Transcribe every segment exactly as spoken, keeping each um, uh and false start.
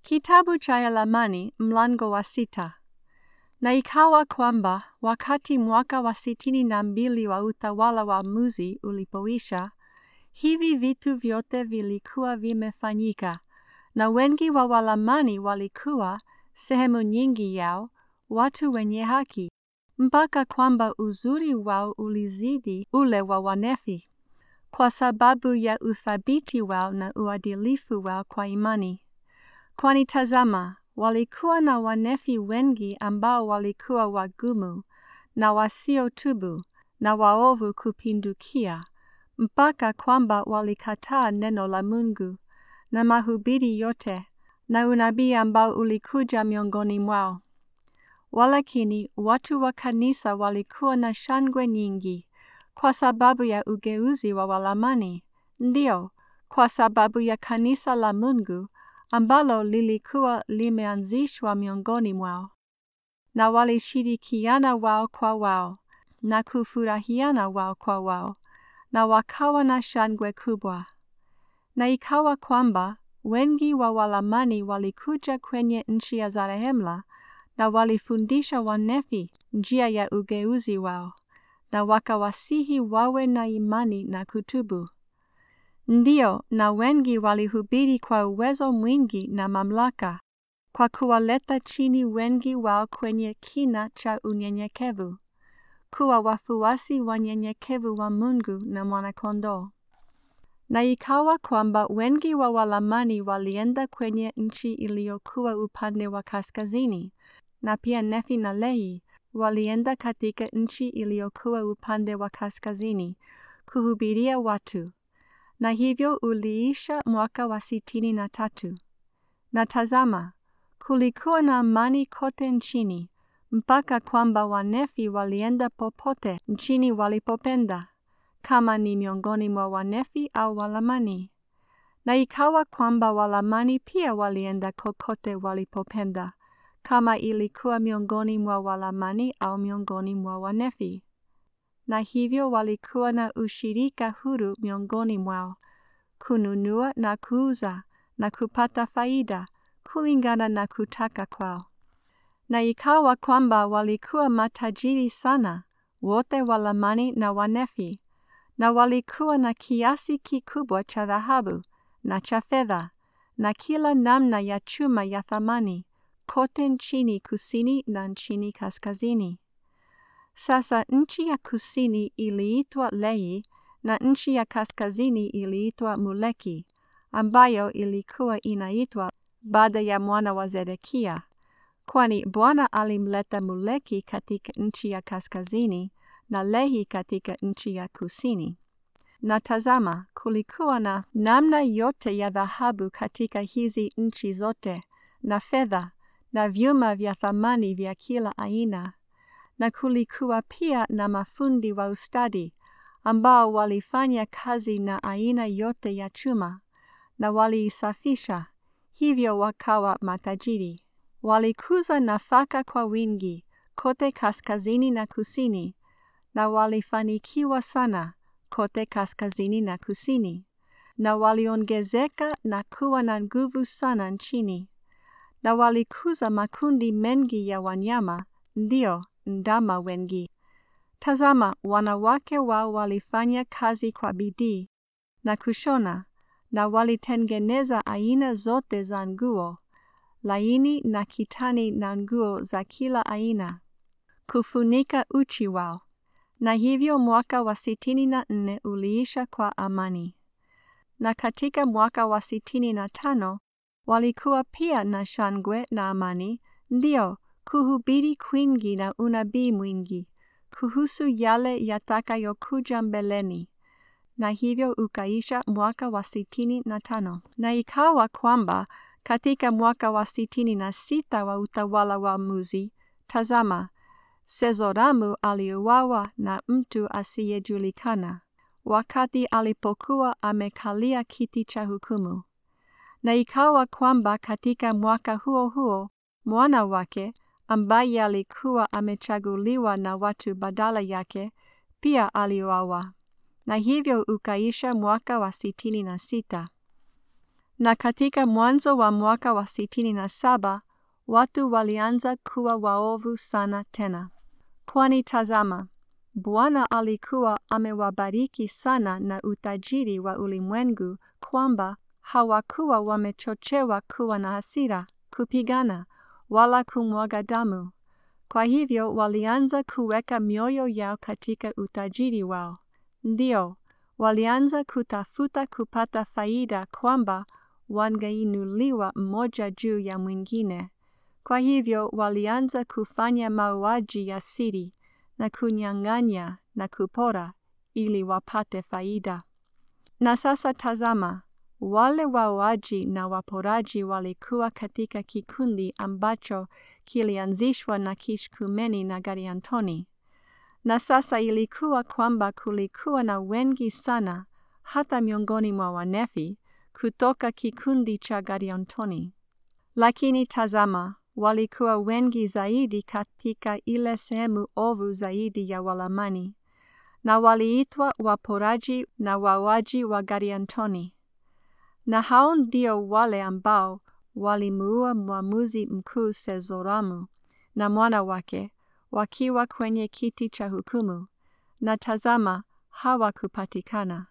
Kitabu cha Lamani mlango wa sita. Na ikawa kwamba wakati mwaka wa sitini na mbili wa utawala wa Muzi ulipoisha, hivi vitu vyote vilikuwa vimefanyika, na wengi wa Walamani walikuwa, sehemu nyingi yao, watu wenye haki, mpaka kwamba uzuri wao ulizidi ule wa Wanefi, kwa sababu ya uthabiti wao na uadilifu wao kwa imani. Kwani tazama, walikuwa na Wanefi wengi ambao walikuwa wagumu na wasiotubu na waovu kupindukia, mpaka kwamba walikataa neno la Mungu na mahubiri yote na unabii ambao ulikuja miongoni mwao. Walakini watu wa kanisa walikuwa na shangwe nyingi kwa sababu ya ugeuzi wa Walamani, ndio, kwa sababu ya kanisa la Mungu ambalo lilikuwa limeanzishwa miongoni mwao, na walishirikiana wao kwa wao, na kufurahiana wao kwa wao, na wakawa na shangwe kubwa. Na ikawa kwamba wengi wa Walamani walikuja kwenye nchi ya Zarehemla, na walifundisha Wanefi njia ya ugeuzi wao, na wakawasihi wawe na imani na kutubu. Ndio, na wengi walihubiri kwa uwezo mwingi na mamlaka, kwa kuwaleta chini wengi wao kwenye kina cha unyenyekevu, kuwa wafuasi wanyenyekevu wa Mungu na Mwana-Kondoo. Na ikawa kwamba wengi wa Walamani walienda kwenye nchi iliyokuwa upande wa kaskazini, na pia Nefi na Lehi walienda katika nchi iliyokuwa upande wa kaskazini, kuhubiria watu. Na hivyo uliisha mwaka wa sitini na tatu. Na tazama, kulikuwa na amani kote nchini, mpaka kwamba Wanefi walienda popote nchini walipopenda, kama ni miongoni mwa Wanefi au Walamani. Na ikawa kwamba Walamani pia walienda kokote walipopenda, kama ilikuwa miongoni mwa Walamani au miongoni mwa Wanefi. Na hivyo walikuwa na ushirika huru miongoni mwao, kununua na kuuza na kupata faida kulingana na kutaka kwao. Na ikawa kwamba walikuwa matajiri sana, wote Walamani na Wanefi, na walikuwa na kiasi kikubwa cha dhahabu na cha fedha na kila namna ya chuma ya thamani, kote nchini kusini na nchini kaskazini. Sasa nchi ya kusini iliitwa Lehi na nchi ya kaskazini iliitwa Muleki, ambayo ilikuwa inaitwa baada ya mwana wa Zedekia, kwani Bwana alimleta Muleki katika nchi ya kaskazini na Lehi katika nchi ya kusini. Na tazama, kulikuwa na namna yote ya dhahabu katika hizi nchi zote, na fedha na vyuma vya thamani vya kila aina. Na kulikuwa pia na mafundi wa ustadi ambao walifanya kazi na aina yote ya chuma, na waliisafisha, hivyo wakawa matajiri. Walikuza nafaka kwa wingi kote kaskazini na kusini, na walifanikiwa sana kote kaskazini na kusini, na waliongezeka na kuwa na nguvu sana nchini. Na walikuza makundi mengi ya wanyama, ndio, ndama wengi. Tazama, wanawake wao walifanya kazi kwa bidii na kushona, na walitengeneza aina zote za nguo, laini na kitani na nguo za kila aina, kufunika uchi wao. Na hivyo mwaka wa sitini na nne uliisha kwa amani. Na katika mwaka wa sitini na tano walikuwa pia na shangwe na amani, ndio, kuhubiri kwingi na unabii mwingi kuhusu yale yatakayokuja mbeleni. Na hivyo ukaisha mwaka wa sitini na tano. Na ikawa kwamba katika mwaka wa sitini na sita wa utawala wa Muzi, tazama, Sezoramu aliuawa na mtu asiyejulikana, wakati alipokuwa amekalia kiti cha hukumu. Na ikawa kwamba katika mwaka huo huo, mwana wake, ambaye alikuwa amechaguliwa na watu badala yake, pia aliuawa. Na hivyo ukaisha mwaka wa sitini na sita. Na katika mwanzo wa mwaka wa sitini na saba, watu walianza kuwa waovu sana tena. Kwani tazama, Bwana alikuwa amewabariki sana na utajiri wa ulimwengu kwamba hawakuwa wamechochewa kuwa na hasira, kupigana, wala kumwaga damu. Kwa hivyo walianza kuweka mioyo yao katika utajiri wao. Ndio, walianza kutafuta kupata faida kwamba wangeinuliwa mmoja juu ya mwingine. Kwa hivyo walianza kufanya mauaji ya siri na kunyang'anya na kupora ili wapate faida. Na sasa tazama, wale wauaji na waporaji walikuwa katika kikundi ambacho kilianzishwa na Kishkumeni na Gariantoni. Na sasa ilikuwa kwamba kulikuwa na wengi sana, hata miongoni mwa Wanefi, kutoka kikundi cha Gariantoni. Lakini tazama, walikuwa wengi zaidi katika ile sehemu ovu zaidi ya Walamani, na waliitwa waporaji na wauaji wa Gariantoni. Na hao ndio wale ambao walimuua mwamuzi mkuu Sezoramu na mwana wake, wakiwa kwenye kiti cha hukumu, na tazama, hawakupatikana.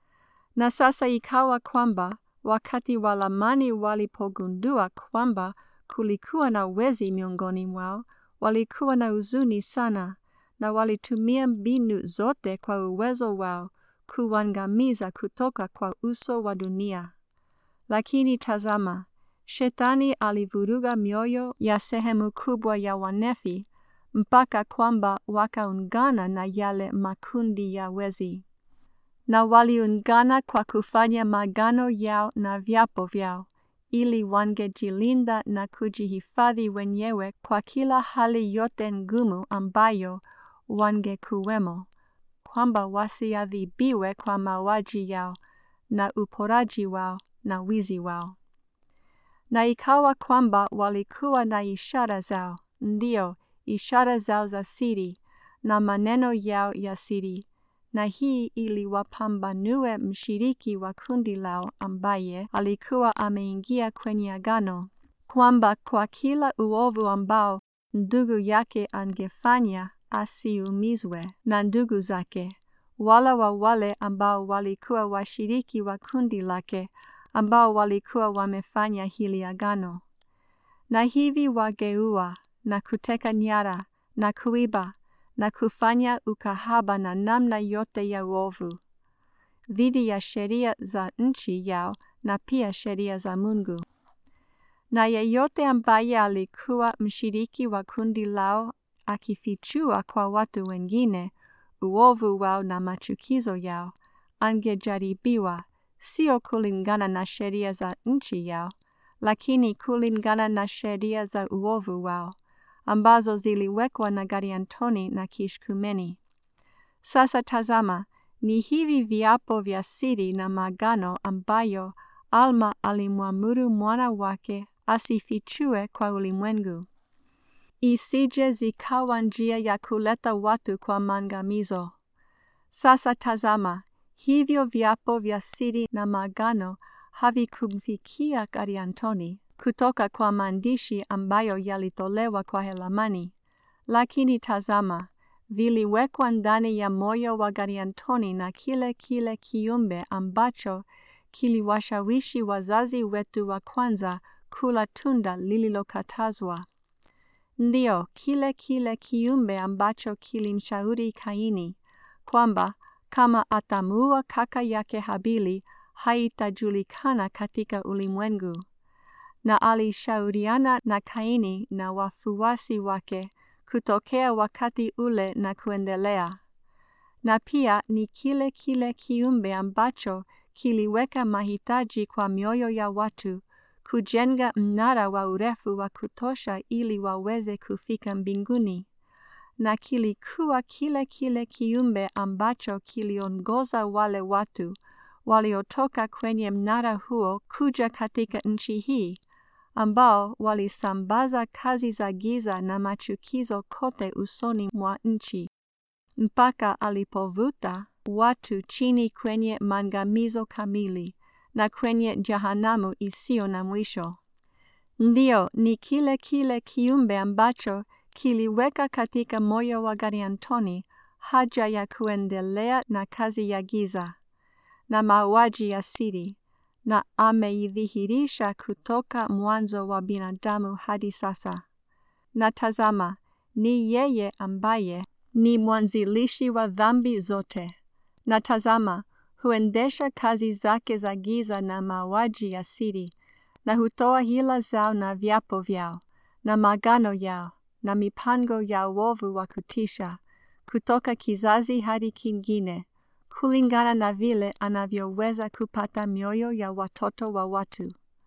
Na sasa ikawa kwamba wakati Walamani walipogundua kwamba kulikuwa na wezi miongoni mwao, walikuwa na huzuni sana, na walitumia mbinu zote kwa uwezo wao kuangamiza kutoka kwa uso wa dunia. Lakini tazama, Shetani alivuruga mioyo ya sehemu kubwa ya Wanefi mpaka kwamba wakaungana na yale makundi ya wezi. Na waliungana kwa kufanya magano yao na viapo vyao, ili wangejilinda na kujihifadhi wenyewe kwa kila hali yote ngumu ambayo wangekuwemo, kwamba wasiadhibiwe kwa mauaji yao na uporaji wao na wizi wao. Na ikawa kwamba walikuwa na ishara zao, ndio, ishara zao za siri, na maneno yao ya siri, na hii ili wapambanue mshiriki wa kundi lao ambaye alikuwa ameingia kwenye agano, kwamba kwa kila uovu ambao ndugu yake angefanya asiumizwe na ndugu zake, wala wa wale ambao walikuwa washiriki wa kundi lake ambao walikuwa wamefanya hili agano. Na hivi wageua na kuteka nyara na kuiba na kufanya ukahaba na namna yote ya uovu dhidi ya sheria za nchi yao na pia sheria za Mungu. Na yeyote ambaye alikuwa mshiriki wa kundi lao akifichua kwa watu wengine uovu wao na machukizo yao, angejaribiwa sio kulingana na sheria za nchi yao, lakini kulingana na sheria za uovu wao, ambazo ziliwekwa na Gariantoni na Kishkumeni. Sasa tazama, ni hivi viapo vya siri na magano ambayo Alma alimwamuru mwana wake asifichue kwa ulimwengu, isije zikawa njia ya kuleta watu kwa maangamizo. Sasa tazama, hivyo viapo vya siri na magano havikumfikia Gariantoni kutoka kwa maandishi ambayo yalitolewa kwa Helamani, lakini tazama, viliwekwa ndani ya moyo wa Gariantoni na kile kile kiumbe ambacho kiliwashawishi wazazi wetu wa kwanza kula tunda lililokatazwa. Ndio, kile kile kiumbe ambacho kilimshauri Kaini kwamba kama atamuua kaka yake Habili haitajulikana katika ulimwengu. Na alishauriana na Kaini na wafuasi wake kutokea wakati ule na kuendelea. Na pia ni kile kile kiumbe ambacho kiliweka mahitaji kwa mioyo ya watu kujenga mnara wa urefu wa kutosha ili waweze kufika mbinguni. Na kilikuwa kile kile kiumbe ambacho kiliongoza wale watu waliotoka kwenye mnara huo kuja katika nchi hii, ambao walisambaza kazi za giza na machukizo kote usoni mwa nchi, mpaka alipovuta watu chini kwenye maangamizo kamili na kwenye jehanamu isiyo na mwisho. Ndio, ni kile kile kiumbe ambacho kiliweka katika moyo wa Gadiantoni haja ya kuendelea na kazi ya giza na mauaji ya siri, na ameidhihirisha kutoka mwanzo wa binadamu hadi sasa. Na tazama, ni yeye ambaye ni mwanzilishi wa dhambi zote. Na tazama, huendesha kazi zake za giza na mauaji ya siri, na hutoa hila zao na viapo vyao, na magano yao, na mipango ya uovu wa kutisha, kutoka kizazi hadi kingine, kulingana na vile anavyoweza kupata mioyo ya watoto wa watu.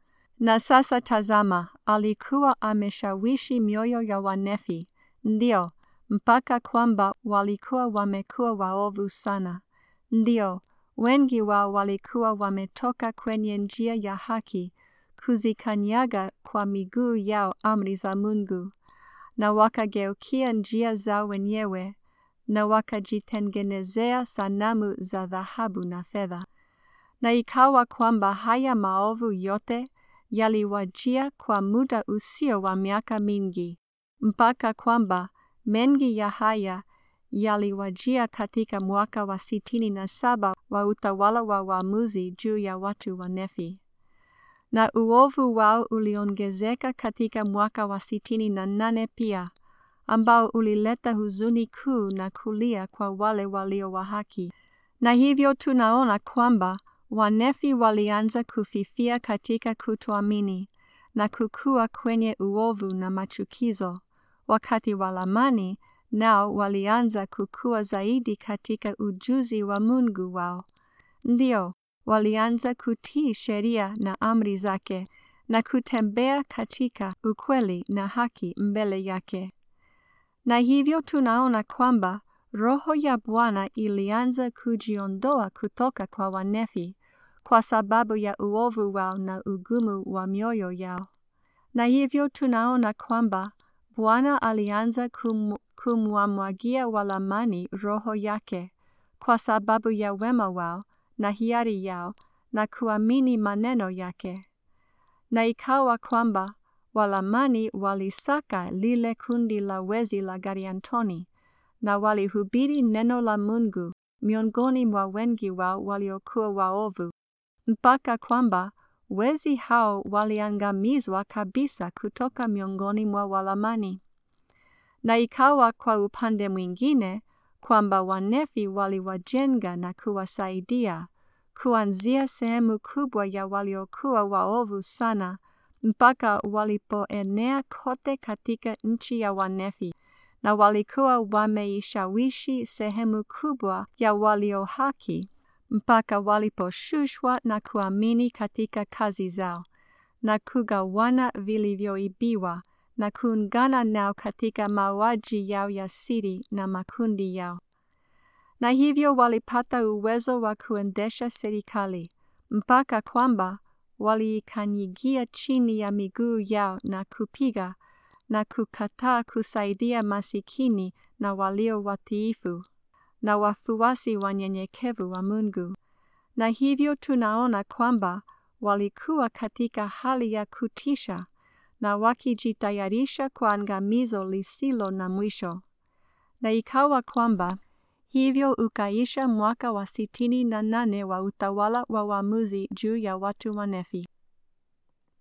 Na sasa tazama, alikuwa ameshawishi mioyo ya Wanefi, ndio, mpaka kwamba walikuwa wamekuwa waovu sana. Ndio, wengi wao walikuwa wametoka kwenye njia ya haki, kuzikanyaga kwa miguu yao amri za Mungu, na wakageukia njia zao wenyewe, na wakajitengenezea sanamu za dhahabu na fedha. Na ikawa kwamba haya maovu yote yaliwajia kwa muda usio wa miaka mingi, mpaka kwamba mengi ya haya yaliwajia katika mwaka wa sitini na saba wa utawala wa waamuzi juu ya watu wa Nefi. Na uovu wao uliongezeka katika mwaka wa sitini na nane pia, ambao ulileta huzuni kuu na kulia kwa wale walio wa haki. Na hivyo tunaona kwamba Wanefi walianza kufifia katika kutoamini na kukua kwenye uovu na machukizo, wakati Walamani nao walianza kukua zaidi katika ujuzi wa Mungu wao. Ndio, walianza kutii sheria na amri zake na kutembea katika ukweli na haki mbele yake. Na hivyo tunaona kwamba Roho ya Bwana ilianza kujiondoa kutoka kwa Wanefi kwa sababu ya uovu wao na ugumu wa mioyo yao. Na hivyo tunaona kwamba Bwana alianza kum, kumwamwagia Walamani Roho yake kwa sababu ya wema wao na hiari yao na kuamini maneno yake. Na ikawa kwamba Walamani walisaka lile kundi la wezi la Gadiantoni, na walihubiri neno la Mungu miongoni mwa wengi wao waliokuwa waovu, mpaka kwamba wezi hao waliangamizwa kabisa kutoka miongoni mwa Walamani. Na ikawa kwa upande mwingine kwamba Wanefi waliwajenga na kuwasaidia, kuanzia sehemu kubwa ya waliokuwa waovu sana, mpaka walipoenea kote katika nchi ya Wanefi, na walikuwa wameishawishi sehemu kubwa ya walio haki, mpaka waliposhushwa na kuamini katika kazi zao, na kugawana vilivyoibiwa, na kuungana nao katika mauaji yao ya siri na makundi yao. Na hivyo walipata uwezo wa kuendesha serikali, mpaka kwamba waliikanyigia chini ya miguu yao na kupiga na kukataa kusaidia masikini na walio watiifu na wafuasi wanyenyekevu wa Mungu. Na hivyo tunaona kwamba walikuwa katika hali ya kutisha na wakijitayarisha kwa angamizo lisilo na mwisho. Na ikawa kwamba hivyo ukaisha mwaka wa sitini na nane wa utawala wa waamuzi juu ya watu wa Nefi.